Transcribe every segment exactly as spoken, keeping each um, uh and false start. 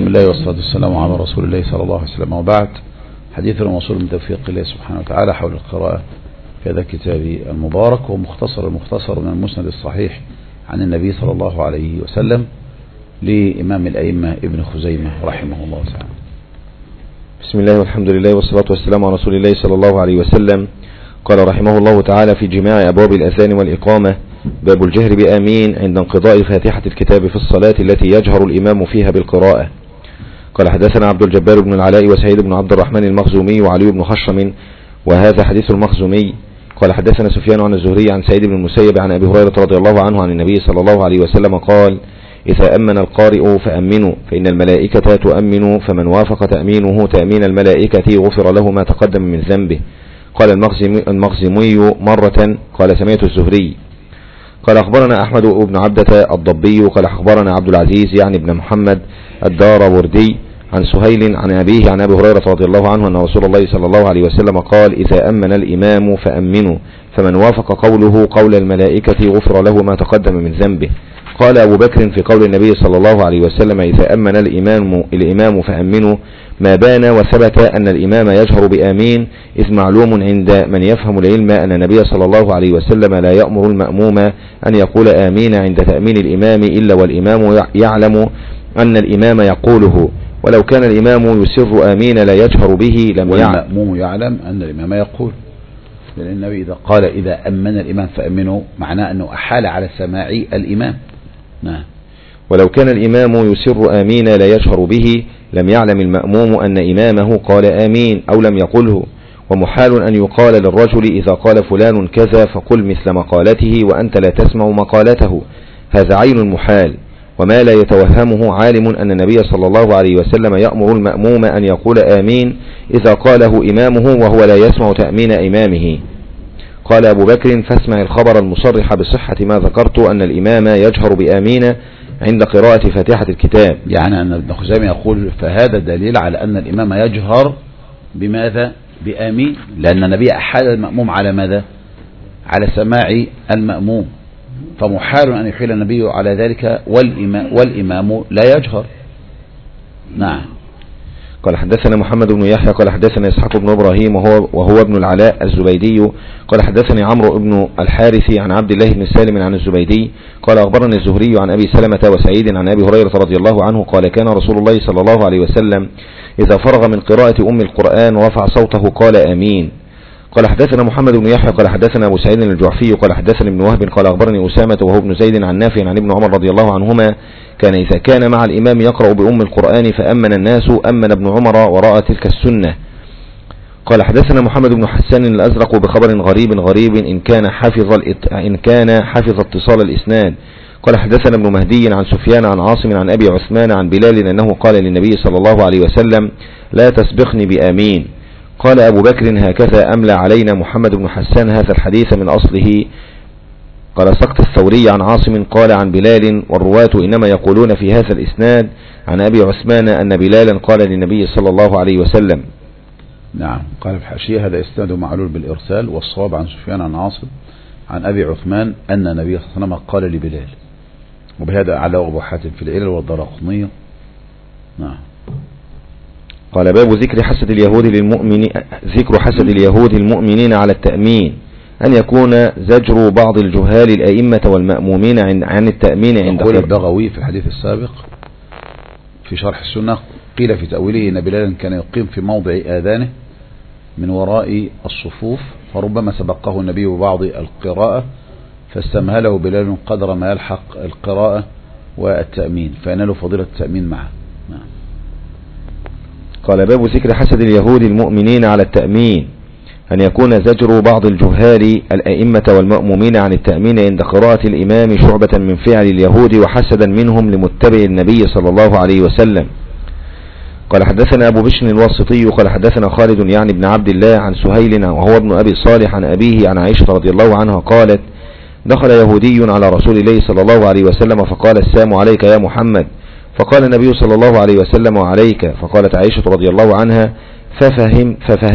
بسم الله والصلاة والسلام على رسول الله صلى الله عليه وسلم، وبعد. حديثنا موصول من توفيق الله سبحانه وتعالى حول القراءة في هذا الكتاب المبارك، ومختصر المختصر من المسند الصحيح عن النبي صلى الله عليه وسلم لإمام الأئمة ابن خزيمة رحمه الله تعالى. بسم الله والحمد لله والصلاة والسلام على رسول الله صلى الله عليه وسلم. قال رحمه الله تعالى في جماع أبواب الأذان والإقامة: باب الجهر بآمين عند انقضاء فاتحة الكتاب في الصلاة التي يجهر الإمام فيها بالقراءة. قال حدثنا عبد الجبار بن العلاء وسعيد بن عبد الرحمن المخزومي وعلي بن خشم، وهذا حديث المخزومي. قال حدثنا سفيان عن الزهري عن سعيد بن المسيب عن أبي هريرة رضي الله عنه عن النبي صلى الله عليه وسلم قال: إذا أمن القارئ فأمنوا فإن الملائكة تؤمن، فمن وافق تأمينه تأمين الملائكة غفر له ما تقدم من ذنبه. قال المخزومي مرة قال سمعت الزهري قال أخبرنا أحمد بن عبدة الضبي قال أخبرنا عبد العزيز يعني بن محمد الداروري عن سهيل عن أبيه عن أبي هريرة رضي الله عنه أن رسول الله صلى الله عليه وسلم قال: إذا أمن الإمام فأمنوا، فمن وافق قوله قول الملائكة غفر له ما تقدم من ذنبه. قال أبو بكر في قول النبي صلى الله عليه وسلم: إذا أمن الإمام, الإمام فأمنوا، ما بان وثبت أن الإمام يجهر بآمين، إذ معلوم عند من يفهم العلم أن النبي صلى الله عليه وسلم لا يأمر المأموم أن يقول آمين عند تأمين الإمام إلا والإمام يعلم أن الإمام يقوله، ولو كان الإمام يسر آمين لا يجهر به لم يعلم. والمأموم يعلم أن الإمام يقول، لأن النبي إذا قال إذا أمن الإمام فأمنوا معناه أنه أحال على سماع الإمام. نعم. ولو كان الإمام يسر آمين لا يجهر به لم يعلم المأموم أن إمامه قال آمين أو لم يقله. ومحال أن يقال للرجل إذا قال فلان كذا فقل مثل مقالته وأنت لا تسمع مقالته، هذا عين محال. وما لا يتوهمه عالم أن النبي صلى الله عليه وسلم يأمر المأموم أن يقول آمين إذا قاله إمامه وهو لا يسمع تأمين إمامه. قال أبو بكر: فاسمع الخبر المصرح بصحة ما ذكرت أن الإمام يجهر بآمين عند قراءة فاتحة الكتاب. يعني أن ابن خزيمة يقول فهذا دليل على أن الإمام يجهر بماذا؟ بآمين، لأن النبي أحال المأموم على ماذا؟ على سماع المأموم، فمحال أن يحيل النبي على ذلك والإمام, والإمام لا يجهر. نعم. قال حدثنا محمد بن يحيى قال حدثنا إسحاق بن إبراهيم وهو, وهو ابن العلاء الزبيدي قال حدثني عمرو بن الحارث عن عبد الله بن سالم عن الزبيدي قال أخبرني الزهري عن أبي سلمة وسعيد عن أبي هريرة رضي الله عنه قال: كان رسول الله صلى الله عليه وسلم إذا فرغ من قراءة أم القرآن ورفع صوته قال آمين. قال حدثنا محمد بن يحيى قال حدثنا أبو سعيد الجعفي قال حدثني ابن وهب قال أخبرني أسامة وهو ابن زيد عن نافع عن ابن عمر رضي الله عنهما: كان إذا كان مع الإمام يقرأ بأم القرآن فأمن الناس أمن ابن عمر وراء تلك السنة. قال حدثنا محمد بن حسان الأزرق بخبر غريب غريب إن كان حافظ إن كان حافظ اتصال الإسناد. قال حدثنا ابن مهدي عن سفيان عن عاصم عن أبي عثمان عن بلال أنه قال للنبي صلى الله عليه وسلم: لا تسبقني بآمين. قال أبو بكر: هكذا أملى علينا محمد بن حسان هذا الحديث من أصله. قال سقط الثوري عن عاصم قال عن بلال: والرواة إنما يقولون في هذا الإسناد عن أبي عثمان أن بلالا قال للنبي صلى الله عليه وسلم. نعم. قال في الحاشية: هذا إسناد معلول بالإرسال، والصواب عن سفيان عن عاصم عن أبي عثمان أن النبي صلى الله عليه وسلم قال لبلال. وبهذا أعلى أبو حاتم في العلل والدرقطني. نعم. قال: باب ذكر حسد اليهود للمؤمن ذكر حسد اليهود المؤمنين على التأمين، أن يكون زجر بعض الجهال الأئمة والمأمومين عن التأمين عند قول البغوي في الحديث السابق في شرح السنة قيل في تأويله إن بلالا كان يقيم في موضع آذانه من وراء الصفوف، فربما سبقه النبي ببعض القراءة فاستمهله بلال قدر ما يلحق القراءة والتأمين فينال فضيلة التأمين معه. نعم. قال: باب ذكر حسد اليهود المؤمنين على التأمين، أن يكون زجر بعض الجهال الأئمة والمأمومين عن التأمين عند قراءة الإمام شعبة من فعل اليهود وحسدا منهم لمتبع النبي صلى الله عليه وسلم. قال حدثنا أبو بشر الواسطي قال حدثنا خالد يعني بن عبد الله عن سهيل وهو ابن أبي صالح عن أبيه عن عائشة رضي الله عنها قالت: دخل يهودي على رسول الله صلى الله عليه وسلم فقال: السلام عليك يا محمد. فقال النبي صلى الله عليه وسلم: وعليك. فقالت عائشة رضي الله عنها: ففهم ففهم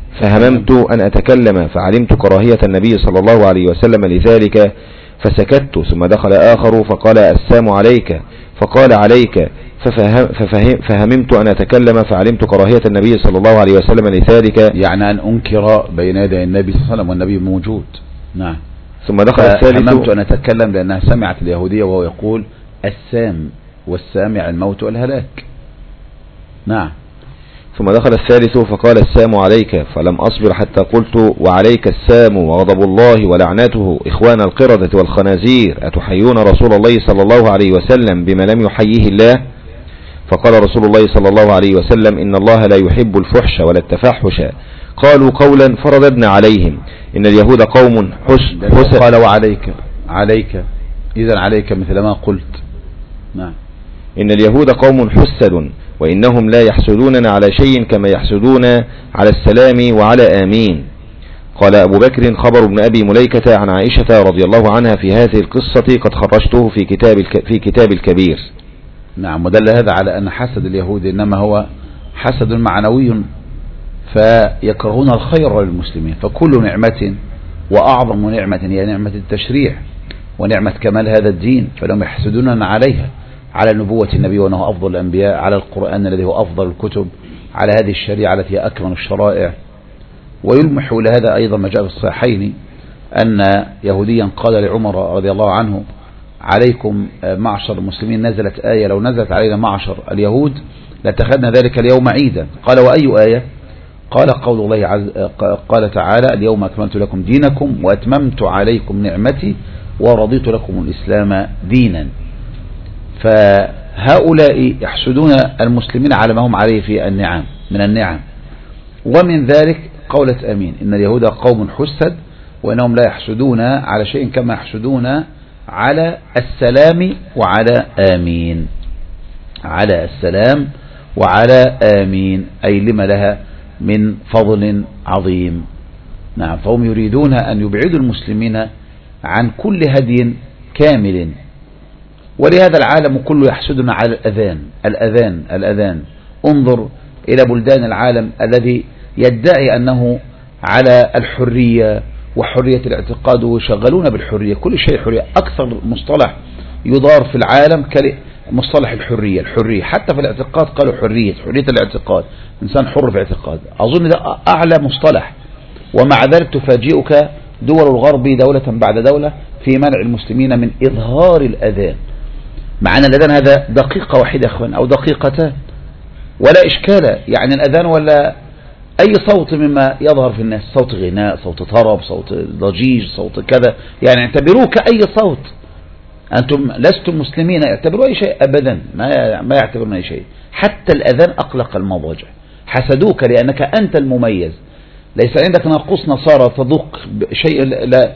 فهممت أن أتكلم فعلمت كراهية النبي صلى الله عليه وسلم لذلك فسكت. ثم دخل آخر فقال السلام عليك فقال عليك ففهم ففهم فهممت أن أتكلم فعلمت كراهية النبي صلى الله عليه وسلم لذلك، يعني أن أنكر بين يدي النبي صلى الله عليه وسلم والنبي موجود. نعم. ثم دخل الثالث فهممت أن أتكلم لأنها سمعت اليهودية وهو يقول السام والسامع الموت والهلاك. نعم. ثم دخل الثالث فقال السام عليك فلم أصبر حتى قلت وعليك السام وغضب الله ولعنته إخوان القردة والخنازير أتحيون رسول الله صلى الله عليه وسلم بما لم يحييه الله؟ فقال رسول الله صلى الله عليه وسلم إن الله لا يحب الفحش ولا التفحش. قالوا قولا فرددنا عليهم إن اليهود قوم حسد. قال وعليك عليك إذن عليك مثل ما قلت. نعم. إن اليهود قوم حسد وإنهم لا يحسدوننا على شيء كما يحسدون على السلام وعلى آمين. قال أبو بكر خبر ابن أبي مليكة عن عائشة رضي الله عنها في هذه القصة قد خرجته في كتاب في كتاب الكبير. نعم. ودل هذا على أن حسد اليهود إنما هو حسد معنوي، فيكرهون الخير للمسلمين. فكل نعمة وأعظم نعمة هي نعمة التشريع ونعمة كمال هذا الدين، فلهم يحسدوننا عليها، على نبوة النبي وأنه أفضل الأنبياء، على القرآن الذي هو أفضل الكتب، على هذه الشريعة التي هي أكمل الشرائع. ويلمح لهذا أيضا ما جاء في الصحيحين أن يهوديا قال لعمر رضي الله عنه عليكم معشر المسلمين نزلت آية لو نزلت علينا معشر اليهود لاتخذنا ذلك اليوم عيدا. قال وأي آية؟ قال قول الله عز قال تعالى اليوم أكملت لكم دينكم وأتممت عليكم نعمتي ورضيت لكم الإسلام دينا. فهؤلاء يحسدون المسلمين على ما هم عليه في النعم من النعم. ومن ذلك قولة آمين إن اليهود قوم حسد وإنهم لا يحسدون على شيء كما يحسدون على السلام وعلى آمين، على السلام وعلى آمين، أي لما لها من فضل عظيم. نعم. فهم يريدون أن يبعدوا المسلمين عن كل هدي كامل. ولهذا العالم كله يحسدنا على الأذان الأذان الأذان. انظر إلى بلدان العالم الذي يدعي أنه على الحرية وحرية الاعتقاد ويشغلون بالحرية، كل شيء حرية. أكثر مصطلح يدار في العالم مصطلح الحرية الحرية حتى في الاعتقاد قالوا حرية حرية الاعتقاد، إنسان حر في اعتقاد. أظن ده أعلى مصطلح. ومع ذلك تفاجئك دول الغرب دولة بعد دولة في منع المسلمين من إظهار الأذان، مع أن الأذان هذا دقيقة واحدة أخوان أو دقيقتان ولا إشكال. يعني الأذان ولا أي صوت مما يظهر في الناس، صوت غناء، صوت طرب، صوت ضجيج، صوت كذا، يعني اعتبروه كأي صوت. أنتم لستم مسلمين اعتبروا أي شيء أبدا، ما ما يعتبرون أي شيء. حتى الأذان أقلق المضاجع. حسدوك لأنك أنت المميز، ليس عندك ناقوس نصارى تذوق شيء لا لا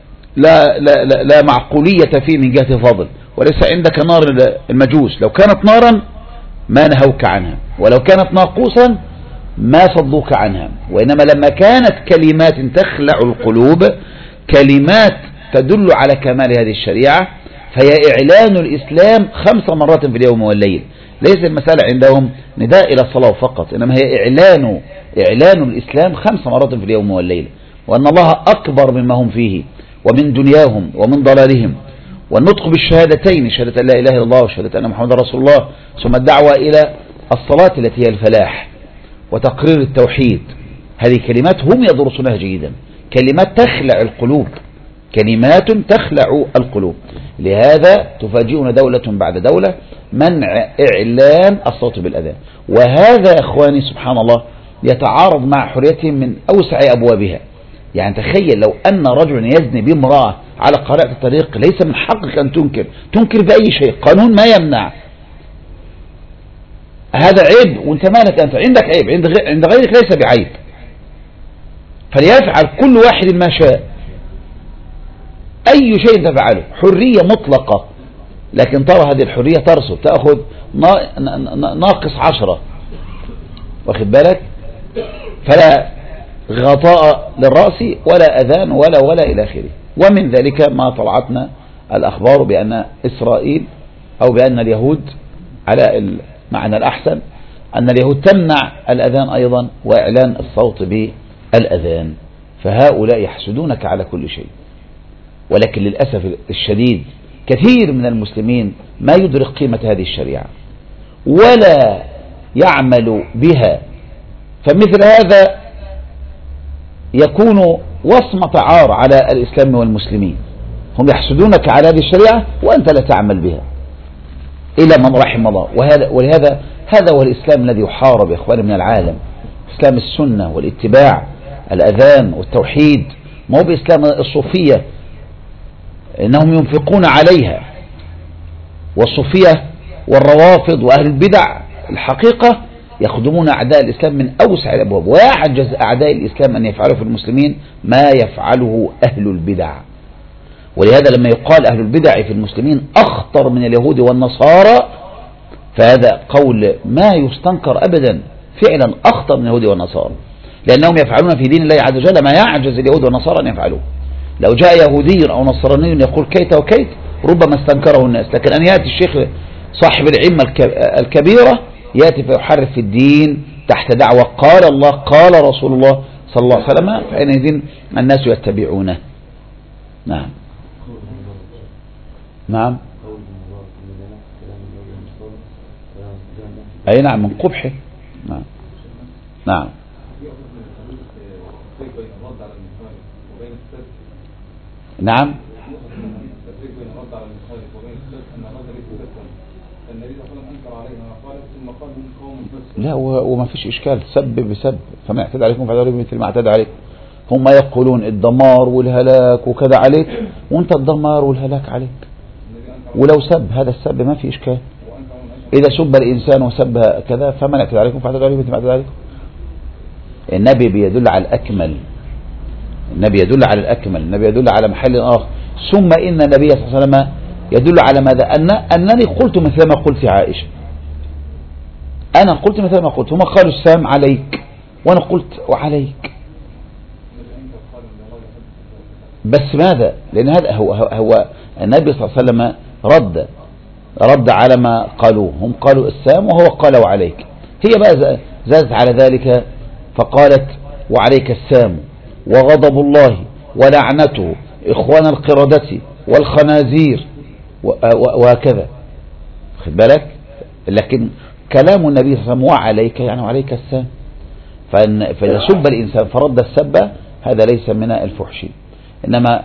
لا, لا, لا معقولية فيه من جهة فضل، وليس عندك نار المجوس. لو كانت نارا ما نهوك عنها، ولو كانت ناقوسا ما صدوك عنها. وإنما لما كانت كلمات تخلع القلوب، كلمات تدل على كمال هذه الشريعة، فهي إعلان الإسلام خمس مرات في اليوم والليل. ليس المسألة عندهم نداء إلى الصلاة فقط، إنما هي إعلان إعلان الإسلام خمس مرات في اليوم والليل، وأن الله أكبر مما هم فيه ومن دنياهم ومن ضلالهم. والنطق بالشهادتين، شهادة لا إله إلا الله وشهادة أن محمد رسول الله، ثم الدعوة إلى الصلاة التي هي الفلاح وتقرير التوحيد. هذه كلمات هم يدرسونها جيدا، كلمات تخلع القلوب، كلمات تخلع القلوب. لهذا تفاجئون دولة بعد دولة منع إعلان الصوت بالأذان. وهذا يا إخواني سبحان الله يتعارض مع حريتهم من أوسع أبوابها. يعني تخيل لو أن رجل يزني بامرأة على قارعة الطريق، ليس من حقك أن تنكر تنكر بأي شيء، قانون ما يمنع. هذا عيب، وانت مالك أنت؟ عندك عيب، عند غيرك ليس بعيب. فليفعل كل واحد ما شاء، أي شيء تفعله، حرية مطلقة. لكن ترى هذه الحرية ترسب، تأخذ ناقص عشرة، واخد بالك؟ فلا غطاء للرأس ولا أذان ولا ولا إلى آخره. ومن ذلك ما طلعتنا الأخبار بأن إسرائيل أو بأن اليهود، على المعنى الأحسن أن اليهود تمنع الأذان أيضا وإعلان الصوت الأذان، فهؤلاء يحسدونك على كل شيء. ولكن للأسف الشديد كثير من المسلمين ما يدرك قيمة هذه الشريعة ولا يعمل بها، فمثل هذا يكون وصمة عار على الإسلام والمسلمين. هم يحسدونك على هذه الشريعة وأنت لا تعمل بها إلى من رحم الله. وهذا ولهذا هذا هو الإسلام الذي يحارب يا إخواني من العالم، إسلام السنة والاتباع، الأذان والتوحيد، ما هو بإسلام الصوفية إنهم ينفقون عليها. والصوفية والروافض وأهل البدع الحقيقة يخدمون أعداء الإسلام من أوسع الأبواب، ويعجز أعداء الإسلام أن يفعلوا في المسلمين ما يفعله أهل البدع. ولهذا لما يقال أهل البدع في المسلمين أخطر من اليهود والنصارى، فهذا قول ما يستنكر أبدا، فعلا أخطر من اليهود والنصارى، لأنهم يفعلون في دين الله عز وجل ما يعجز اليهود والنصارى أن يفعلوه. لو جاء يهودي أو نصراني يقول كيت وكيت ربما استنكره الناس، لكن أن يأتي الشيخ صاحب العلم الكبيرة يأتي فيحرف في الدين تحت دعوة قال الله قال رسول الله صلى الله عليه وسلم، فحينئذ الناس يتبعونه. نعم نعم أي نعم من قبحه. نعم نعم نعم لا وما فيش إشكال، سب بسب، فما اعتدى عليكم فاعتدوا عليكم مثل ما اعتدى عليكم. هم يقولون الدمار والهلاك وكذا عليك وانت الدمار والهلاك عليك، ولو سب هذا السب ما في إشكال. إذا سب الإنسان وسب كذا فمن اعتدى عليكم فاعتدوا عليكم مثل ما اعتدى عليكم. النبي بيدل على الأكمل، النبي يدل على الأكمل، النبي يدل على محل آخر. ثم إن النبي صلى الله عليه وسلم يدل على ماذا؟ أن أنني قلت مثل ما قلت عائشة، أنا قلت مثل ما قلت، هم قالوا السلام عليك وأنا قلت وعليك. بس ماذا؟ لأن هذا هو, هو النبي صلى الله عليه وسلم رد رد على ما قالوه، هم قالوا السلام وهو قال وعليك. هي بقى زادت على ذلك فقالت وعليك السلام وغضب الله ولعنته إخوان القردة والخنازير وهكذا، خد بالك. لكن كلام النبي صلى الله عليه وسلم وعليك يعني وعليك السلام، فإذا سب الإنسان فرد السب هذا ليس من الفحش، إنما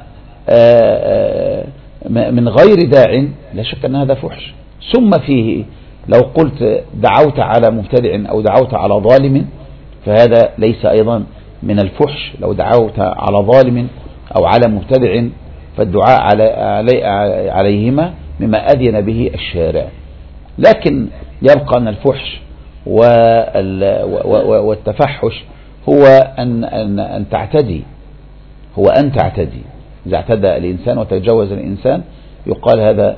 من غير داع لا شك أن هذا فحش. ثم فيه لو قلت دعوت على مبتدع أو دعوت على ظالم فهذا ليس أيضا من الفحش. لو دعوت على ظالم أو على مبتدع فالدعاء علي علي عليهما مما أذن به الشارع. لكن يبقى أن الفحش والتفحش هو أن, أن, أن تعتدي، هو أن تعتدي. إذا اعتدى الإنسان وتجاوز الإنسان يقال هذا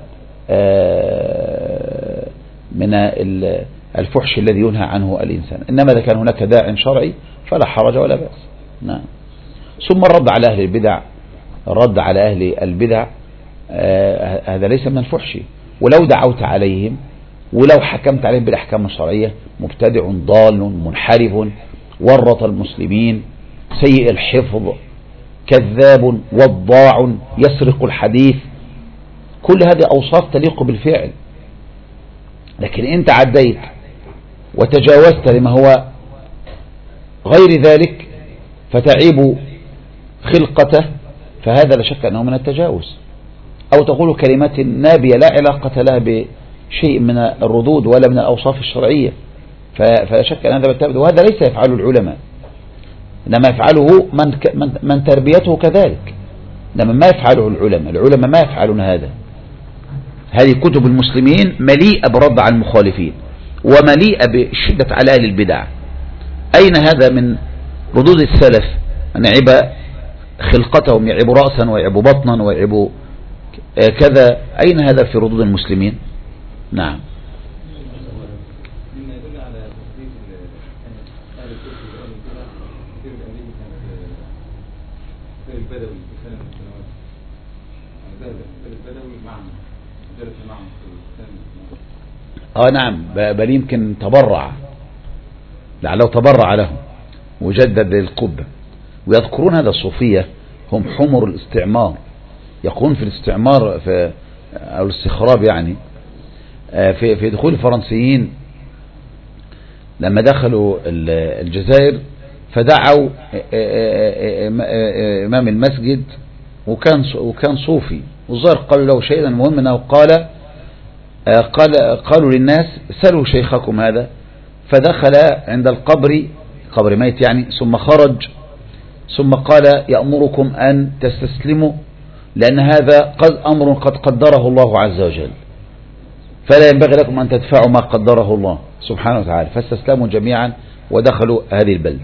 من الفحش الذي ينهى عنه الإنسان. إنما إذا كان هناك داع شرعي فلا حرج ولا بأس. نعم. ثم الرد على أهل البدع، الرد على أهل البدع هذا ليس من الفحش. ولو دعوت عليهم ولو حكمت عليهم بالأحكام الشرعية، مبتدع ضال منحرف ورط المسلمين سيء الحفظ كذاب وضاع يسرق الحديث، كل هذه أوصاف تليق بالفعل. لكن انت عديت وتجاوزت لما هو غير ذلك فتعيب خلقته، فهذا لا شك أنه من التجاوز. أو تقول كلمات نابية لا علاقة لها بشيء من الردود ولا من الأوصاف الشرعية، فلا شك أن هذا بالتابد، وهذا ليس يفعله العلماء، إنما يفعله من, من, من تربيته كذلك، إنما ما يفعله العلماء. العلماء ما يفعلون هذا. هذه كتب المسلمين مليئة برد على المخالفين ومليئة بالشدة على أهل البدع. أين هذا من ردود السلف؟ أن يعب خلقتهم، يعبوا رأسا ويعبوا بطنا ويعبوا كذا، أين هذا في ردود المسلمين؟ نعم. اه نعم، بل يمكن تبرع، لعله تبرع لهم وجدد للقبة. ويذكرون هذا الصوفية هم حمر الاستعمار، يقولون في الاستعمار في أو الاستخراب يعني في في دخول الفرنسيين لما دخلوا الجزائر فدعوا إمام المسجد وكان وكان صوفي، والظاهر قالوا له شيئا، المهم أنه قال قال قالوا للناس سلوا شيخكم هذا، فدخل عند القبر، قبر ميت يعني، ثم خرج ثم قال يأمركم أن تستسلموا لأن هذا قد أمر قد قدره الله عز وجل، فلا ينبغي لكم أن تدفعوا ما قدره الله سبحانه وتعالى. فاستسلموا جميعا ودخلوا هذه البلد.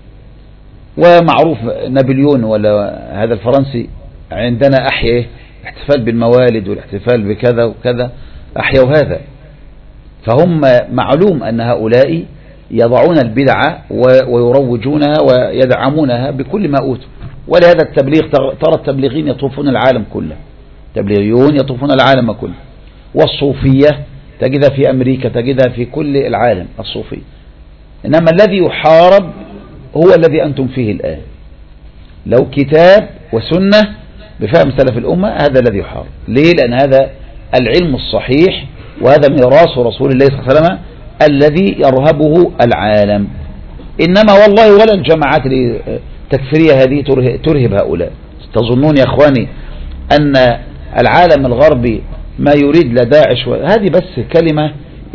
ومعروف نابليون ولا هذا الفرنسي عندنا أحيا احتفال بالموالد والاحتفال بكذا وكذا، أحيوا هذا. فهم معلوم أن هؤلاء يضعون البدعة ويروجونها ويدعمونها بكل ما أوتوا. ولهذا التبليغ ترى التبليغين يطوفون العالم كله، تبليغيون يطوفون العالم كله، والصوفية تجدها في أمريكا، تجدها في كل العالم الصوفي. إنما الذي يحارب هو الذي أنتم فيه الآن. لو كتاب وسنة بفهم سلف الأمة هذا الذي يحارب. ليه؟ لأن هذا العلم الصحيح وهذا ميراث رسول الله صلى الله عليه وسلم الذي يرهبه العالم. إنما والله ولا الجماعات التكفيرية هذه ترهب هؤلاء. تظنون يا أخواني أن العالم الغربي ما يريد لداعش، هذه بس كلمة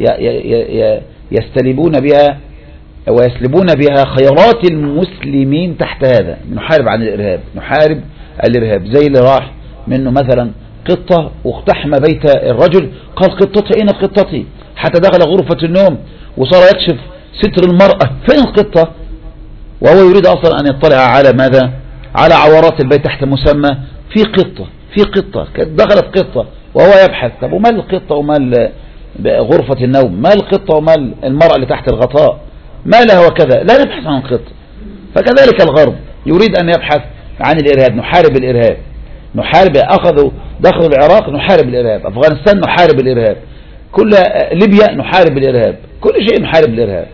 يستلبون بها ويسلبون بها خيرات المسلمين تحت هذا. نحارب عن الإرهاب، نحارب الإرهاب. زي اللي راح منه مثلا قطة واقتحم بيت الرجل، قال قطتي أين قطتي؟ حتى دخل غرفة النوم وصار يكشف ستر المرأة، فين القطة؟ وهو يريد أصلا أن يطلع على ماذا؟ على عورات البيت تحت مسمى في قطة، في قطة دخلت قطة، وهو يبحث. طب وما القطة وما غرفة النوم؟ ما القطة وما المرأة اللي تحت الغطاء؟ ما لها وكذا؟ لا نبحث عن القطة. فكذلك الغرب يريد أن يبحث عن الإرهاب، نحارب الإرهاب، نحارب. أخذوا دخلوا العراق نحارب الإرهاب، أفغانستان نحارب الإرهاب، كل ليبيا نحارب الإرهاب، كل شيء نحارب الإرهاب.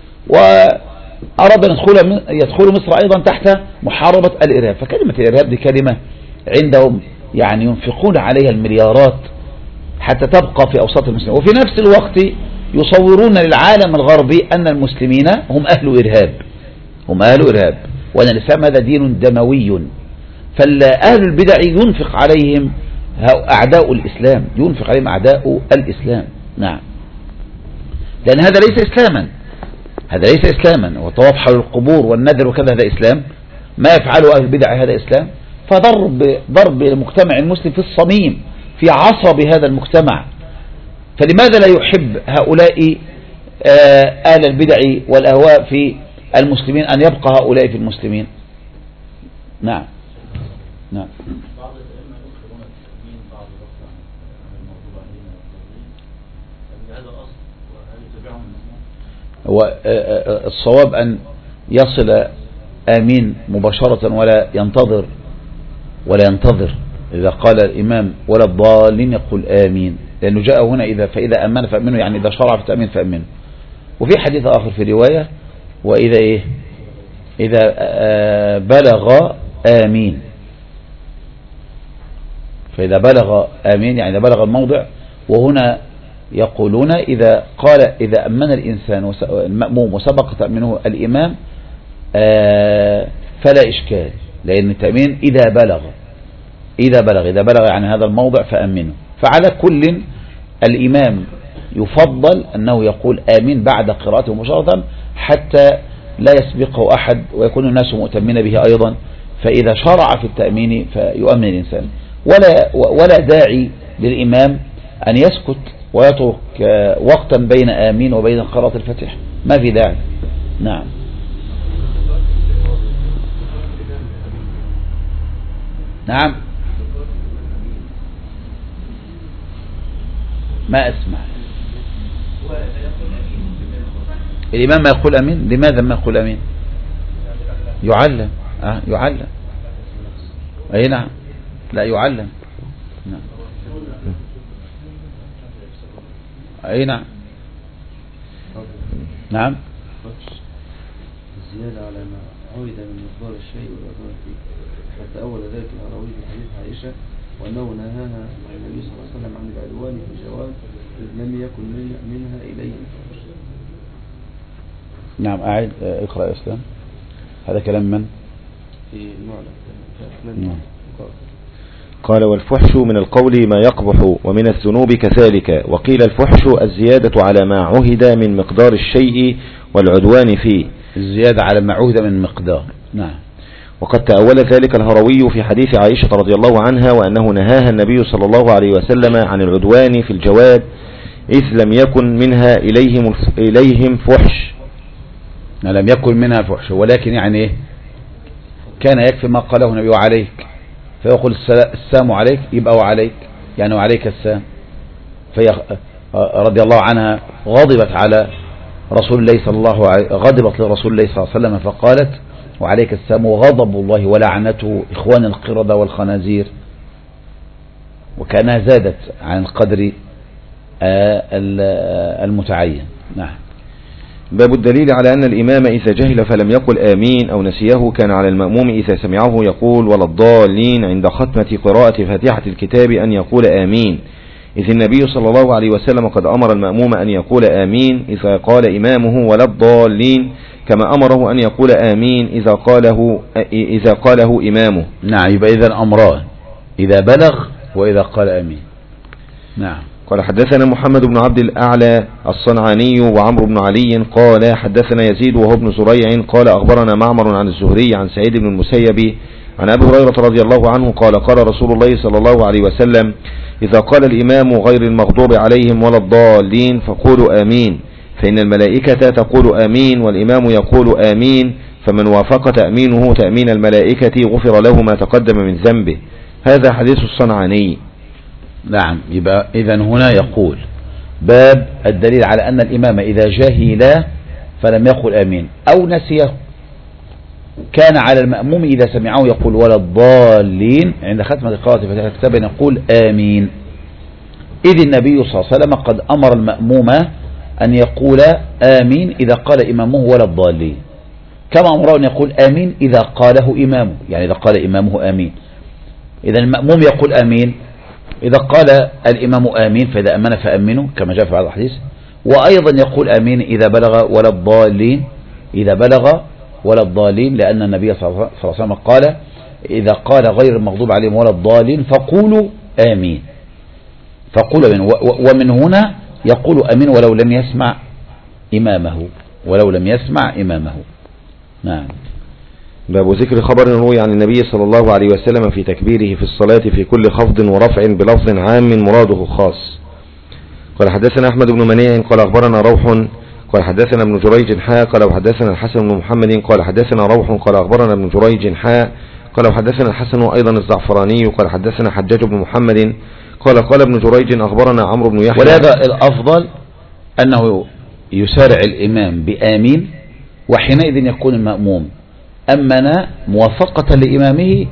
وأراد أن يدخل يدخل مصر أيضا تحت محاربة الإرهاب. فكلمة الإرهاب دي كلمة عندهم يعني ينفقون عليها المليارات حتى تبقى في أوساط المسلمين، وفي نفس الوقت يصورون للعالم الغربي أن المسلمين هم أهل إرهاب، هم أهل إرهاب، وأن الإسلام هذا دين دموي. فأهل البدع ينفق عليهم أعداء الإسلام، ينفق عليهم أعداء الإسلام. نعم، لأن هذا ليس إسلاما، هذا ليس إسلاما. والطواف حول القبور والنذر وكذا هذا إسلام؟ ما يفعله أهل البدع هذا إسلام؟ فضرب ضرب المجتمع المسلم في الصميم، في عصب هذا المجتمع. فلماذا لا يحب هؤلاء أهل البدع والأهواء في المسلمين أن يبقى هؤلاء في المسلمين؟ نعم نعم. هو الصواب أن يصل آمين مباشرة ولا ينتظر ولا ينتظر إذا قال الإمام ولا الضالين يقول آمين، لأنه جاء هنا إذا فإذا أمن فأمنه، يعني إذا شرع في التأمين فأمنه. وفي حديث آخر في رواية وإذا إيه إذا بلغ آمين، فإذا بلغ آمين يعني إذا بلغ الموضع. وهنا يقولون إذا قال إذا أمن الإنسان المأموم وسبق تأمينه الإمام فلا إشكال، لأن التأمين إذا بلغ إذا بلغ إذا بلغ يعني هذا الموضع فأمنه. فعلى كل الإمام يفضل أنه يقول آمين بعد قراءته مباشرة حتى لا يسبقه أحد ويكون الناس مؤتمين به أيضا. فإذا شرع في التأمين فيؤمن الإنسان، ولا ولا داعي للإمام أن يسكت ويترك وقتا بين آمين وبين قراءة الفاتحة، ما في داعي. نعم نعم. ما أسمع الإمام ما يقول أمين. لماذا ما يقول أمين؟ يعلم أه يعلم أي نعم، لا يعلم. نعم أي نعم نعم. زيادة على ما عهد من مقدار الشيء والعدوان فيه، حتى أول ذلك الهروي في حديث عائشة وأنه نهاها النبي صلى الله عليه وسلم عن العدوان في الجواب إذ لم يكن من منها إليه. نعم أعد اقرأ يا إسلام. هذا كلام من؟ في المعنى نعم. قال والفحش من القول ما يقبح ومن الذنوب كذلك، وقيل الفحش الزيادة على ما عهد من مقدار الشيء والعدوان فيه، الزيادة على ما عهد من مقدار. نعم. وقد تأول ذلك الهروي في حديث عائشة رضي الله عنها وأنه نهاها النبي صلى الله عليه وسلم عن العدوان في الجواد إذ لم يكن منها إليهم, إليهم فحش. لم يكن منها فحش، ولكن يعني إيه؟ كان يكفي ما قاله النبي عليك، فيقول السام عليك يبقى وعليك، يعني وعليك السام. فهي رضي الله عنها غضبت على رسول الله صلى الله عليه غضبت لرسول الله صلى الله عليه وسلم فقالت وعليك السام، وغضب الله ولعنته إخوان القردة والخنازير، وكانها زادت عن القدر المتعين. نعم. باب الدليل على أن الإمام إذا جهل فلم يقل آمين أو نسيه كان على المأموم إذا سمعه يقول ولا الضالين عند ختمة قراءة فاتحة الكتاب أن يقول آمين، إذ النبي صلى الله عليه وسلم قد أمر المأموم أن يقول آمين إذا قال إمامه ولا الضالين، كما أمره أن يقول آمين إذا قاله إذا قاله إمامه. نعم. يبقى إذن أمران، إذا بلغ وإذا قال آمين. نعم. قال حدثنا محمد بن عبد الأعلى الصنعاني وعمرو بن علي قال حدثنا يزيد وهو ابن زريع قال أخبرنا معمر عن الزهري عن سعيد بن المسيب عن أبي هريرة رضي الله عنه قال قال رسول الله صلى الله عليه وسلم إذا قال الإمام غير المغضوب عليهم ولا الضالين فقولوا آمين، فإن الملائكة تقول آمين والإمام يقول آمين، فمن وافق تأمينه تأمين الملائكة غفر له ما تقدم من ذنبه. هذا حديث الصنعاني. نعم. يبقى إذن هنا يقول باب الدليل على أن الإمام إذا جهل فلم يقل آمين أو نسيه كان على المأموم إذا سمعه يقول ولا الضالين عند ختمة قراءة فاتحة الكتاب يقول آمين، إذ النبي صلى الله عليه وسلم قد أمر المأموم أن يقول آمين إذا قال إمامه ولا الضالين، كما أمره أن يقول آمين إذا قاله إمامه، يعني إذا قال إمامه آمين. إذا المأموم يقول آمين إذا قال الإمام آمين، فإذا أمن فأمنوا كما جاء في بعض الحديث، وأيضا يقول آمين إذا بلغ ولا الضالين إذا بلغ ولا الضالين، لأن النبي صلى الله عليه وسلم قال إذا قال غير المغضوب عليهم ولا الضالين فقولوا آمين، فقولوا آمين. ومن هنا يقول آمين ولو لم يسمع إمامه، ولو لم يسمع إمامه. نعم. باب ذكر خبر روي عن النبي صلى الله عليه وسلم في تكبيره في الصلاة في كل خفض ورفع بلفظ عام مراده خاص. قال حدثنا أحمد بن منيع قال أخبرنا روح قال حدثنا ابن جريج حاء قال وحدثنا الحسن بن محمد قال حدثنا روح قال أخبرنا ابن جريج حاء قال وحدثنا الحسن أيضا الزعفراني قال حدثنا حجاج بن محمد قال قال ابن جريج أخبرنا عمرو بن يحيى. ولهذا الأفضل أنه يسارع الإمام بآمين، وحينئذ يكون المأموم أمن موافقة لإمامه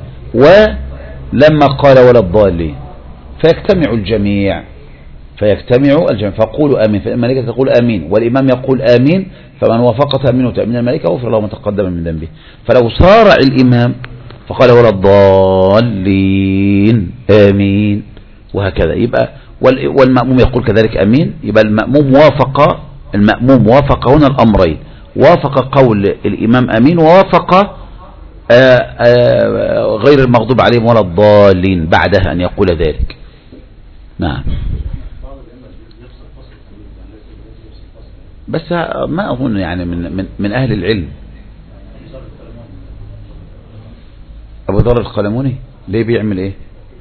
ولما قال ولا الضالين، فيجتمع الجميع فيجتمع الجميع فقولوا آمين، فالملائكة تقول آمين والإمام يقول آمين، فمن وافق تأمينه تأمين الملائكة غفر له ما تقدم من ذنبه. فلو صارع الإمام فقال ولا الضالين آمين وهكذا، يبقى والمأموم يقول كذلك آمين، يبقى المأموم وافق المأموم وافق هنا الأمرين، وافق قول الإمام آمين ووافق آآ آآ غير المغضوب عليهم ولا الضالين بعدها أن يقول ذلك. نعم. بس ما أظن يعني من, من, من أهل العلم. أبو ذر القلموني ليه بيعمل إيه؟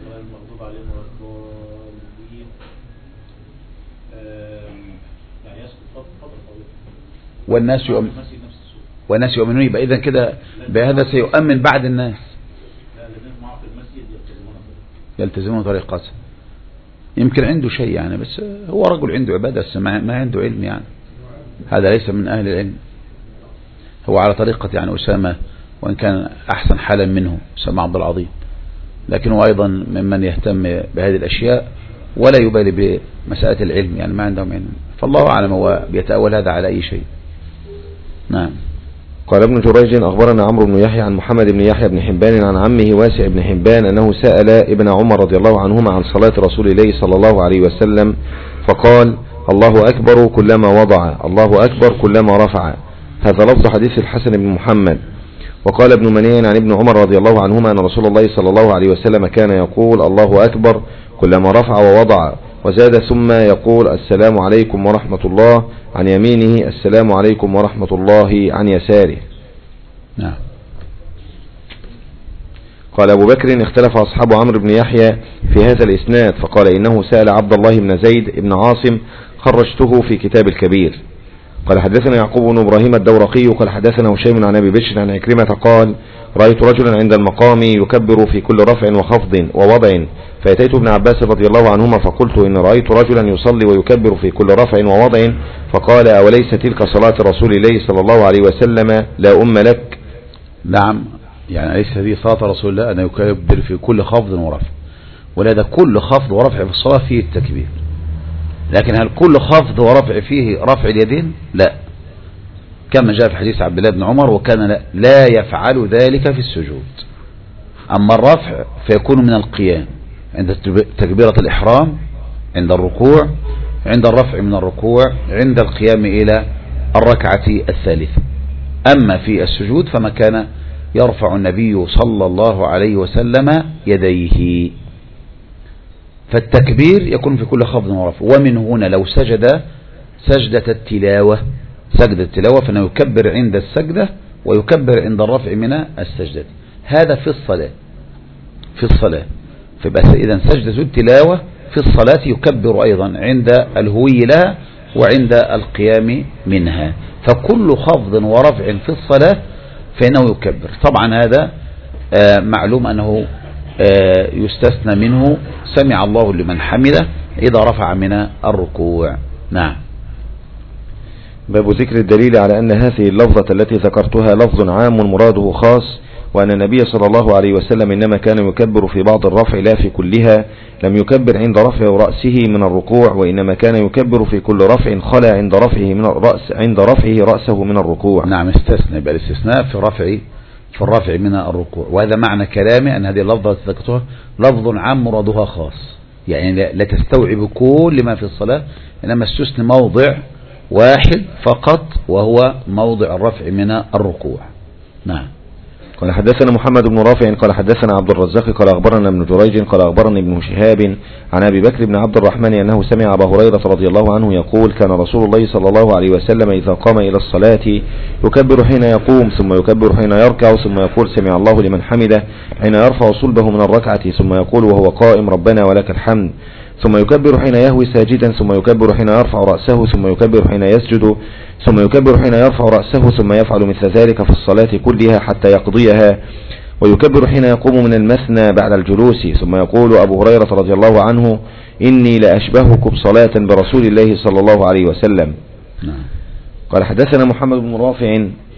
والناس يؤمن والناس يؤمنون، يبقى إذا كده بهذا سيؤمن بعد الناس يلتزمون طريقته. يمكن عنده شيء يعني، بس هو رجل عنده عبادة بس ما عنده علم، يعني هذا ليس من أهل العلم، هو على طريقة يعني أسامة، وإن كان أحسن حالا منه أسامة عبد العظيم، لكن هو أيضا ممن يهتم بهذه الأشياء ولا يبالي بمسألة العلم، يعني ما عندهم علم، فالله أعلم هو بيتأول هذا على أي شيء. نعم. قال ابن جريج أخبرنا عمرو بن يحيى عن محمد بن يحيى بن حبان عن عمه واسع بن حبان أنه سأل ابن عمر رضي الله عنهما عن صلاة رسول الله صلى الله عليه وسلم فقال الله أكبر كلما وضع، الله أكبر كلما رفع. هذا لفظ حديث الحسن بن محمد. وقال ابن منيع عن ابن عمر رضي الله عنهما أن رسول الله صلى الله عليه وسلم كان يقول الله أكبر كلما رفع ووضع، وزاد ثم يقول السلام عليكم ورحمة الله عن يمينه، السلام عليكم ورحمة الله عن يساره. نعم. قال أبو بكر اختلف أصحاب عمرو بن يحيى في هذا الإسناد، فقال إنه سأل عبد الله بن زيد بن عاصم خرجته في كتاب الكبير. قال حدثنا يعقوب بن إبراهيم الدورقي قال حدثنا هشيم عن أبي بشر عن عكرمة قال رأيت رجلا عند المقام يكبر في كل رفع وخفض ووضع، فأتيت ابن عباس رضي الله عنهما فقلت إن رأيت رجلا يصلي ويكبر في كل رفع ووضع، فقال أوليس تلك صلاة رسول الله صلى الله عليه وسلم لا أم لك؟ نعم، يعني أليس هذه صلاة رسول الله أن يكبر في كل خفض ورفع، ولذا كل خفض ورفع في الصلاة فيه التكبير، لكن هل كل خفض ورفع فيه رفع اليدين؟ لا، كما جاء في حديث عبد الله بن عمر وكان لا يفعل ذلك في السجود. أما الرفع فيكون من القيام عند تكبيرة الإحرام، عند الركوع، عند الرفع من الركوع، عند القيام إلى الركعة الثالثة. أما في السجود فما كان يرفع النبي صلى الله عليه وسلم يديه، فالتكبير يكون في كل خفض ورفع. ومن هنا لو سجد سجدة التلاوة سجدة التلاوة فإنه يكبر عند السجدة ويكبر عند الرفع من السجدة، هذا في الصلاة في الصلاة فبس إذا سجدة التلاوة في الصلاة يكبر أيضا عند الهوي لها وعند القيام منها، فكل خفض ورفع في الصلاة فإنه يكبر. طبعا هذا آه معلوم أنه آه يستثنى منه سمع الله لمن حمده إذا رفع من الركوع. نعم. باب ذكر الدليل على أن هذه اللفظة التي ذكرتها لفظ عام مراده خاص، وأن النبي صلى الله عليه وسلم إنما كان يكبر في بعض الرفع لا في كلها، لم يكبر عند رفع رأسه من الركوع، وإنما كان يكبر في كل رفع خلا عند رفعه من الرأس عند رفعه رأسه من الركوع. نعم، استثنى بل الاستثناء في رفع في الرفع من الركوع، وهذا معنى كلامي أن هذه اللفظة التي ذكرتها لفظ عام مرادها خاص، يعني لا تستوعب كل ما في الصلاة، إنما استثنى موضع واحد فقط وهو موضع الرفع من الركوع. نعم. قال حدثنا محمد بن رافع قال حدثنا عبد الرزاق قال أخبرنا ابن جريج قال أخبرني ابن شهاب عن أبي بكر بن عبد الرحمن أنه سمع أبا هريرة رضي الله عنه يقول كان رسول الله صلى الله عليه وسلم إذا قام إلى الصلاة يكبر حين يقوم، ثم يكبر حين يركع، ثم يقول سمع الله لمن حمده حين يرفع صلبه من الركعة، ثم يقول وهو قائم ربنا ولك الحمد، ثم يكبر حين يهوي ساجدا، ثم يكبر حين يرفع رأسه، ثم يكبر حين يسجد، ثم يكبر حين يرفع رأسه، ثم يفعل مثل ذلك في الصلاة كلها حتى يقضيها، ويكبر حين يقوم من المثنى بعد الجلوس. ثم يقول أبو هريرة رضي الله عنه إني لأشبهكم صلاة برسول الله صلى الله عليه وسلم. قال حدثنا محمد بن رافع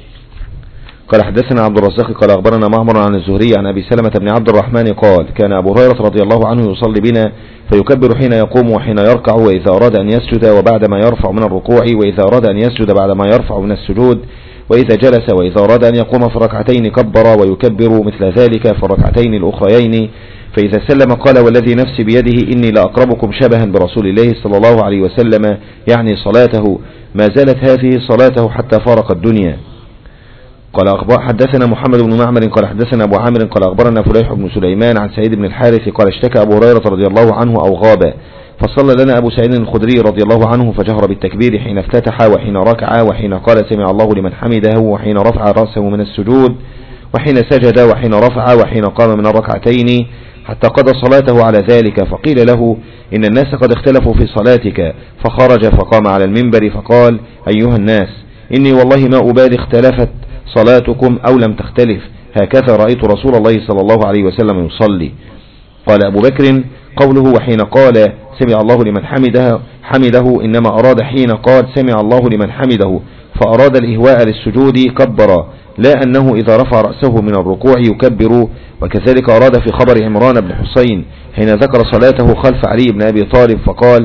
قال حدثنا عبد الرزاق قال أخبرنا معمر عن الزهري عن أبي سلمة بن عبد الرحمن قال كان أبو هريرة رضي الله عنه يصلي بنا فيكبر حين يقوم وحين يركع، وإذا أراد أن يسجد وبعد ما يرفع من الركوع، وإذا أراد أن يسجد بعد ما يرفع من السجود، وإذا جلس، وإذا أراد أن يقوم في ركعتين كبر ويكبر مثل ذلك في الركعتين الأخريين، فإذا سلم قال والذي نفسي بيده إني لأقربكم شبها برسول الله صلى الله عليه وسلم، يعني صلاته ما زالت هذه صلاته حتى فارق الدنيا. قال حدثنا محمد بن معمر قال حدثنا أبو عامر قال أخبرنا فليح بن سليمان عن سعيد بن الحارث قال اشتكى أبو هريرة رضي الله عنه أو غاب، فصلى لنا أبو سعيد الخدري رضي الله عنه فجهر بالتكبير حين افتتح وحين ركع وحين قال سمع الله لمن حمده وحين رفع رأسه من السجود وحين سجد وحين رفع وحين قام من الركعتين حتى قضى صلاته على ذلك. فقيل له إن الناس قد اختلفوا في صلاتك، فخرج فقام على المنبر فقال أيها الناس إني والله ما أبالي اختلفت صلاتكم أو لم تختلف، هكذا رأيت رسول الله صلى الله عليه وسلم يصلي. قال أبو بكر قوله وحين قال سمع الله لمن حمده حمده إنما أراد حين قال سمع الله لمن حمده فأراد الإهواء للسجود كبر، لا أنه إذا رفع رأسه من الركوع يكبر. وكذلك أراد في خبر عمران بن حسين حين ذكر صلاته خلف علي بن أبي طالب فقال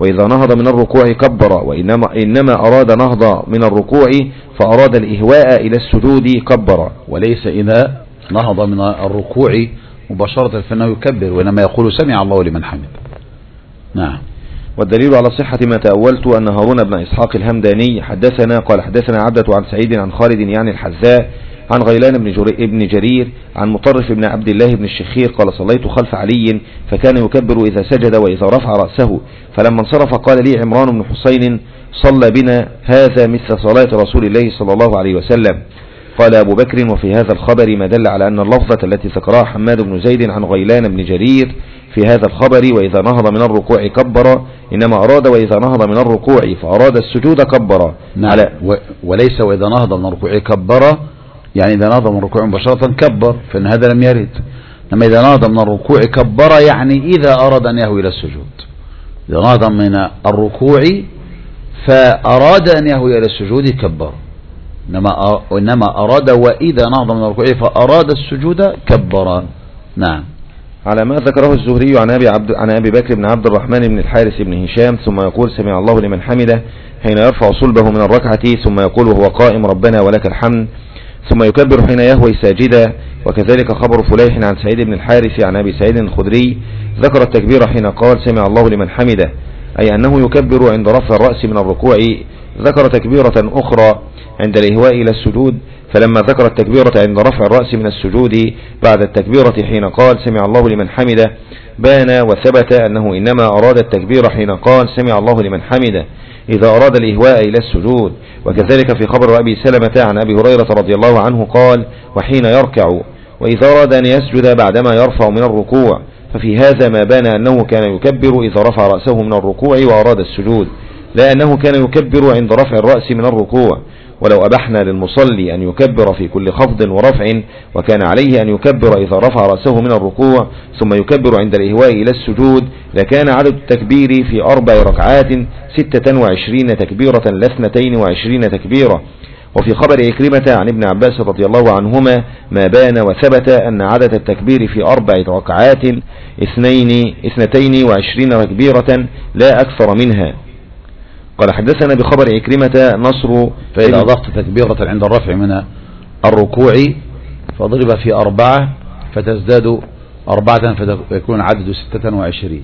وإذا نهض من الركوع كبر، وإنما إنما أراد نهض من الركوع فأراد الإهواء إلى السجود كبر. وليس إذا نهض من الركوع مباشرة فإنه يكبر، وإنما يقول سمع الله لمن حمد. نعم. والدليل على صحة ما تأولت أن هارون بن إسحاق الهمداني حدثنا قال حدثنا عبدة عن سعيد عن خالد يعني الحذاء عن غيلان بن جرير عن مطرف بن عبد الله بن الشخير قال صليت خلف علي فكان يكبر إذا سجد وإذا رفع رأسه، فلما انصرف قال لي عمران بن حسين صلى بنا هذا مثل صلاة رسول الله صلى الله عليه وسلم. قال أبو بكر وفي هذا الخبر ما دل على أن اللفظة التي ذكرها حماد بن زيد عن غيلان بن جرير في هذا الخبر وإذا نهض من الركوع كبر إنما أراد وإذا نهض من الركوع فأراد السجود كبر. نعم. على وليس وإذا نهض من الركوع كبر، يعني إذا نهض من الركوع مباشرة كبر، فإن هذا لم يرد. لما إذا نهض من الركوع كبر يعني إذا أراد أن يهوي إلى السجود. إذا نهض من الركوع فأراد أن يهوي إلى السجود كبر، إنما أراد وإذا نهض من الركوع فأراد السجود كبر. نعم. على ما ذكره الزهري عن أبي, عبد عن أبي بكر بن عبد الرحمن بن الحارث بن هشام ثم يقول سمع الله لمن حمده حين يرفع صلبه من الركعة ثم يقول وهو قائم ربنا ولك الحمد ثم يكبر حين يهوي ساجدا. وكذلك خبر فليح عن سعيد بن الحارث عن أبي سعيد الخدري ذكر التكبير حين قال سمع الله لمن حمده، أي أنه يكبر عند رفع الرأس من الركوع. ذكر تكبيرة أخرى عند الإهواء إلى السجود، فلما ذكر التكبيرة عند رفع الرأس من السجود بعد التكبيرة حين قال سمع الله لمن حمده بان وثبت أنه إنما أراد التكبير حين قال سمع الله لمن حمده إذا أراد الإهواء إلى السجود. وكذلك في خبر أبي سلمة عن أبي هريرة رضي الله عنه قال وحين يركع وإذا أراد أن يسجد بعدما يرفع من الركوع، ففي هذا ما بان أنه كان يكبر إذا رفع رأسه من الركوع وأراد السجود، لا أنه كان يكبر عند رفع الرأس من الركوع. ولو أبحنا للمصلي أن يكبر في كل خفض ورفع وكان عليه أن يكبر إذا رفع رأسه من الركوع ثم يكبر عند الإهواء إلى السجود لكان عدد التكبير في أربع ركعات ستة وعشرين تكبيرة لاثنتين وعشرين تكبيرة. وفي خبر إكرمة عن ابن عباس رضي الله عنهما ما بان وثبت أن عدد التكبير في أربع ركعات اثنين اثنتين وعشرين تكبيرة لا أكثر منها. قال حدثنا بخبر إكرمة نصر فإذا أضفت تكبيرة عند الرفع من الركوع فضرب في أربعة فتزداد أربعة فيكون عدد ستة وعشرين.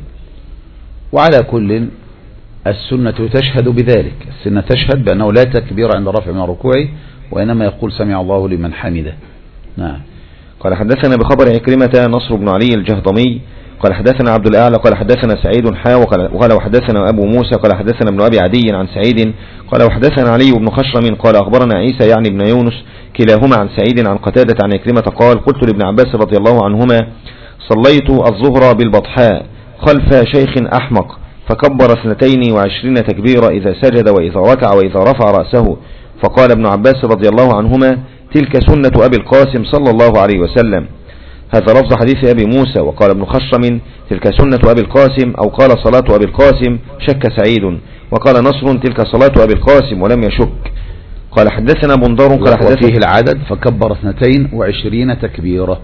وعلى كل السنة تشهد بذلك، السنة تشهد بأنه لا تكبير عند الرفع من الركوع وإنما يقول سمع الله لمن حمده. نعم. قال حدثنا بخبر إكرمة نصر بن علي الجهضمي قال حدثنا عبد الأعلى قال حدثنا سعيد حا وقال وحدثنا أبو موسى قال حدثنا ابن أبي عدي عن سعيد قال وحدثنا علي بن خشرم قال أخبرنا عيسى يعني ابن يونس كلاهما عن سعيد عن قتادة عن إكرمة قال قلت لابن عباس رضي الله عنهما صليت الظهر بالبطحاء خلف شيخ أحمق فكبر اثنتين وعشرين تكبيرة إذا سجد وإذا ركع وإذا رفع رأسه، فقال ابن عباس رضي الله عنهما تلك سنة أبي القاسم صلى الله عليه وسلم. هذا لفظ حديث أبي موسى. وقال ابن خشرم تلك سنة أبي القاسم أو قال صلاة أبي القاسم شك سعيد، وقال نصر تلك صلاة أبي القاسم ولم يشك. قال حدثنا بندار قال حدثنا فيه العدد فكبر اثنتين وعشرين تكبيرة.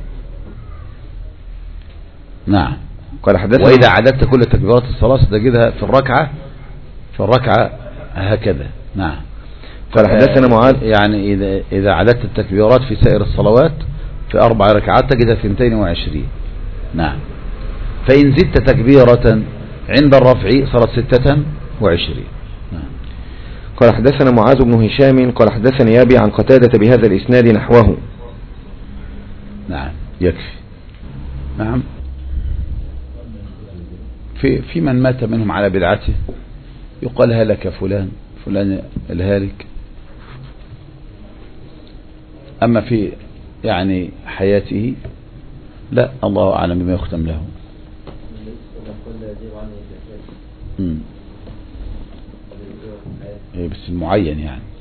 نعم. قال حدثنا وإذا عددت كل تكبيرات الصلاة ستجدها في الركعة في الركعة هكذا. نعم. قال حدثنا معاذ يعني إذا إذا عددت التكبيرات في سائر الصلوات في أربع ركعات تجدها في اثنتين وعشرين. نعم. فإن زدت تكبيرة عند الرفع صارت ستة وعشرين. نعم. قال حدثنا معاذ بن هشام قال حدثني أبي عن قتادة بهذا الإسناد نحوه. نعم يكفي. نعم. في في من مات منهم على بدعته يقال هلك فلان فلان الهالك، أما في يعني حياته لا، الله أعلم بما يختم له. امم بس المعين يعني